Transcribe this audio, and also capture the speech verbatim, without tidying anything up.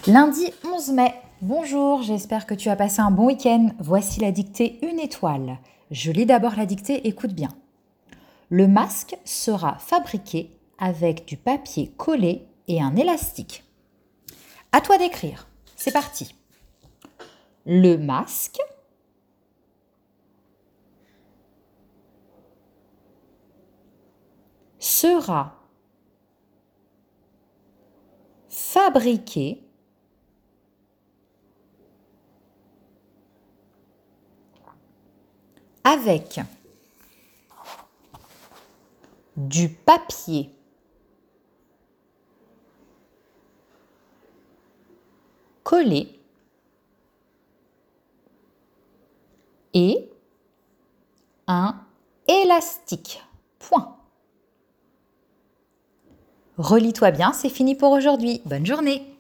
Lundi onze mai, bonjour, j'espère que tu as passé un bon week-end. Voici la dictée une étoile. Je lis d'abord la dictée, écoute bien. Le masque sera fabriqué avec du papier collé et un élastique. À toi d'écrire, c'est parti. Le masque sera fabriqué avec du papier collé et un élastique. Point. Relis-toi bien, c'est fini pour aujourd'hui. Bonne journée!